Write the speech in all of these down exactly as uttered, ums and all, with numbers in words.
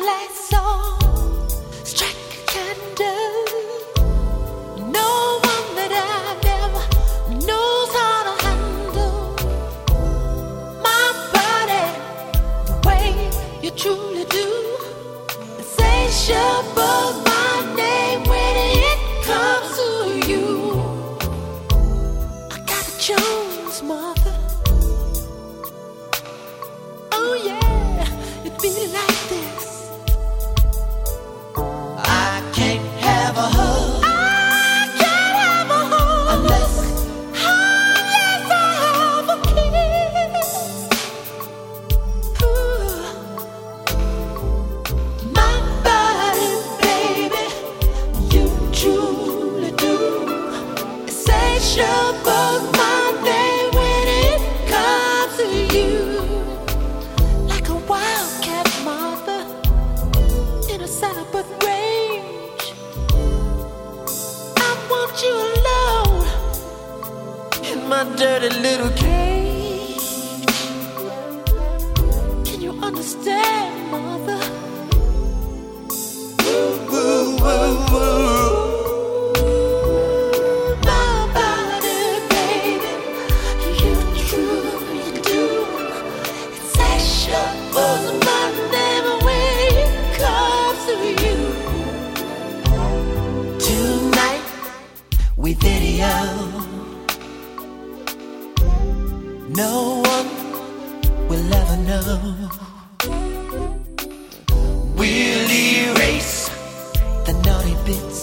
lights on, strike a candle. No one that I've ever knows how to handle my body the way you truly do. Insatiable, my name when it comes to you. I gotta choose, mother. Oh yeah, it be like this. I can't have a hug. I can't have a hug unless, unless I have a kiss. Ooh. My body, baby, you truly do. Insatiable, my name when it comes to you. Like a wildcat mother in a saddle range. I want you alone in my dirty little cage. Can you understand, mother? Woo, woo, woo, woo. My body, baby, you truly do. Insatiable's my name when it comes to you. Tonight we video. No one will ever know. We'll erase the naughty bits.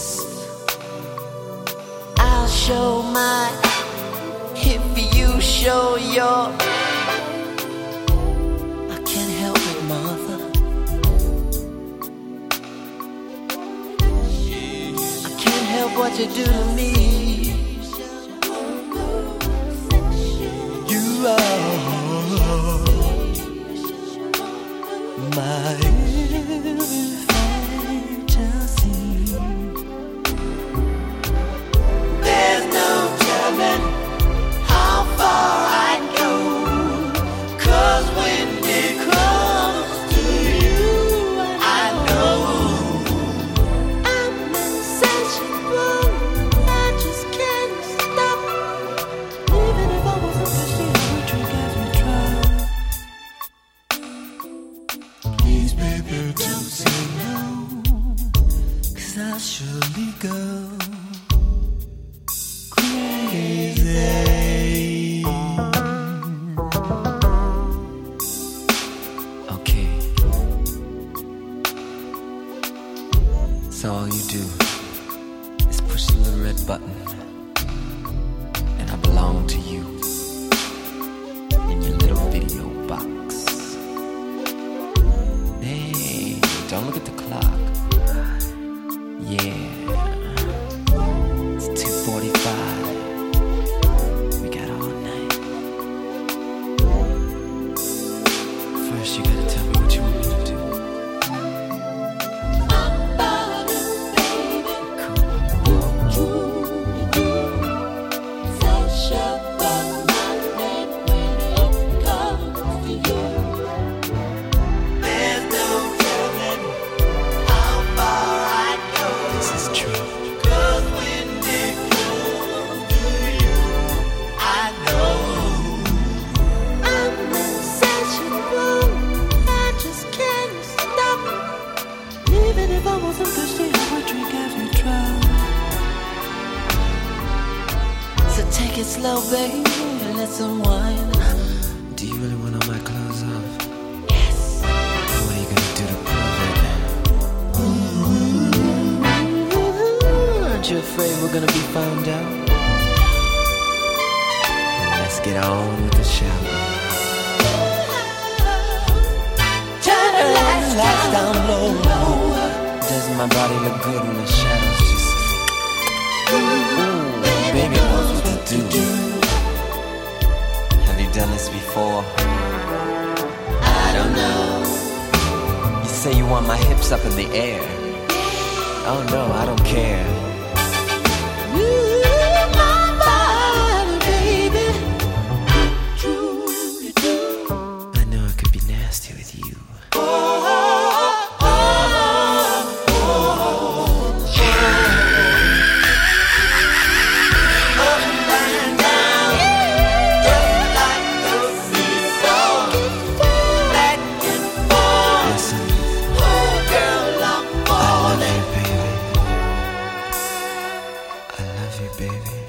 I'll show mine if you show your. I can't help it, mother. I can't help what you do to me. You are my fantasy. There's no telling how far I'd go, 'cause when it comes to you, I know I'm insatiable. I just can't stop. Even if I wasn't thirsty, I would drink every drop. Please, baby, don't say no, 'cause I'll surely go crazy. Okay. So all you do is push the little red button, and I belong to you in your little video box. Hey, don't look at the clock. Yeah, it's two forty-five. We got all night. First, you gotta tell me what you want me to do. My body, baby, insatiable, my name when it comes to you. There's no telling how far I'd go. This is true. 'Cause when it comes to you, I know I'm insatiable. I just can't stop. Even if I wasn't thirsty, I would drink every drop. So take it slow, baby, and let's unwind. Do you really want all my clothes off? Yes. What are you gonna do to prove it? Aren't you afraid we're gonna be found out? Let's get on with the shower. Turn the lights, lights down low. Doesn't my body look good when the shadows just. Ooh, baby knows what to do. Have you done this before? I don't know. You say you want my hips up in the air. Oh no, I don't care. My body, baby, truly do. I know I could be nasty with you. Oh, oh, oh. baby.